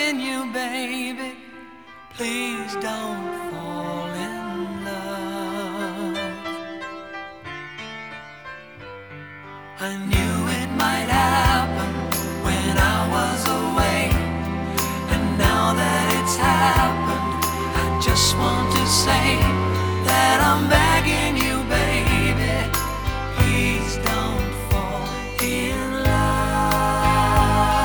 begging you, baby, please don't fall in love. I knew it might happen when I was away, and now that it's happened, I just want to say